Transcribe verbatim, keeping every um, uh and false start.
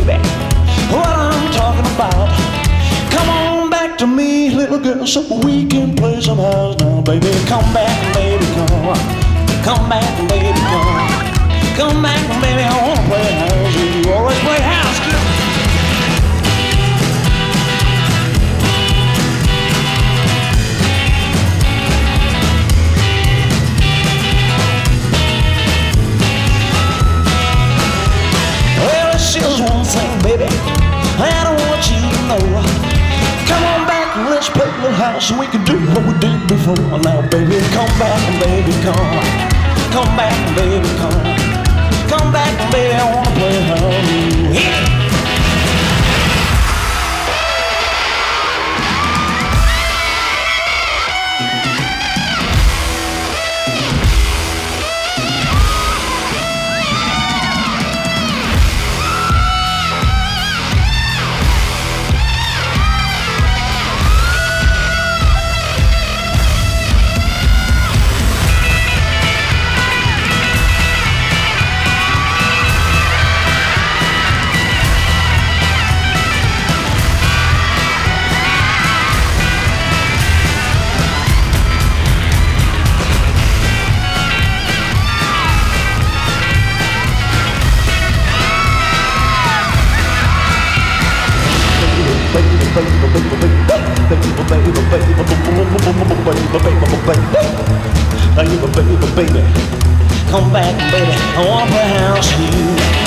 baby, what I'm talking about. Come on back to me, little girl, so we can play some house now, baby. Come back, baby, come. Come back, baby, come. Come back, baby, I wanna play house with you. Always play house, kid. Well, it's just one thing, baby, I don't want you to know. Come on back and let's play a little house and we can do what we did before. Now, baby, come back, baby, come. Come back, baby, come. Come back, baby, I wanna play house. Yeah. Baby, come back, baby, I wanna play house with you.